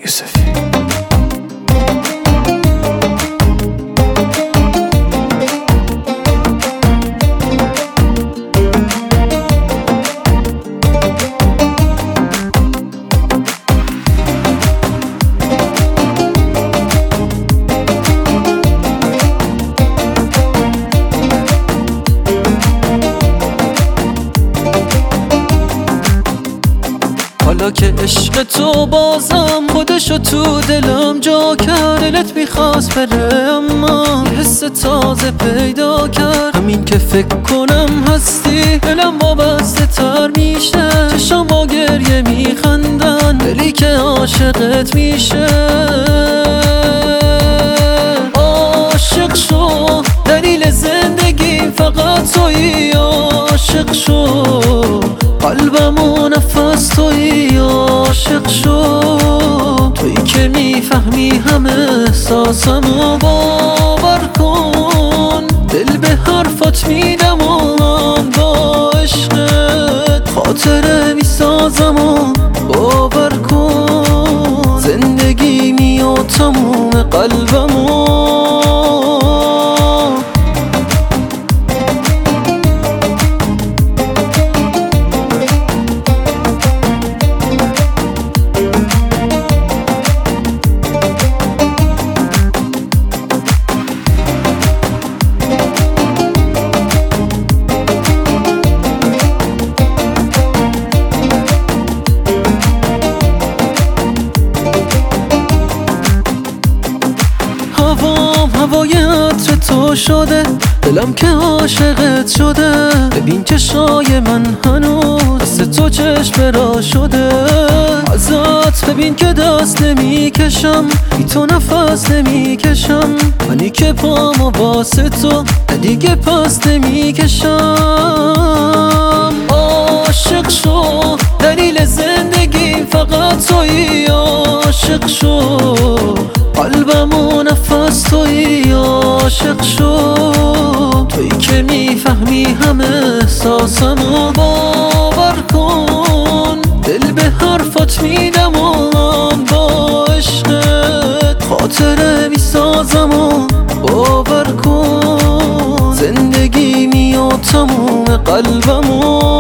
یوسفی. حالا که عشق تو بازم خودشو تو دلم جا کرد، دلت میخواست بره اما یه حس تازه پیدا کرد. همین که فکر کنم هستی دلم وابسته تر میشه، چشم با گریه میخندن دلی که عاشقت میشه. عاشق شو دلیل زندگی فقط تویی، عاشق شو قلبم و نفس تویی، عاشق شو تویی که میفهمی همه احساسمو. باور کن دل به حرفات میدم و من با عشقت خاطره میسازم و باور کن زندگی میاد تموم قلبمو. هوای عطر تو شده، دلم که عاشقت شده. ببین چشای من هنوز دست تو چشم را شده. ازت ببین که دست نمیکشم، بی تو نفس نمیکشم. منی که پامو واسه تو دیگه پس نمیکشم. عاشق شو دلیل زندگی فقط تویی، عاشق شو قلبم و نفس تویی، عاشق شو تویی که میفهمی همه احساسمو. باور کن دل به حرفات میدم و من با عشقت خاطره میسازم و باور کن زندگی میاد تموم قلبمو.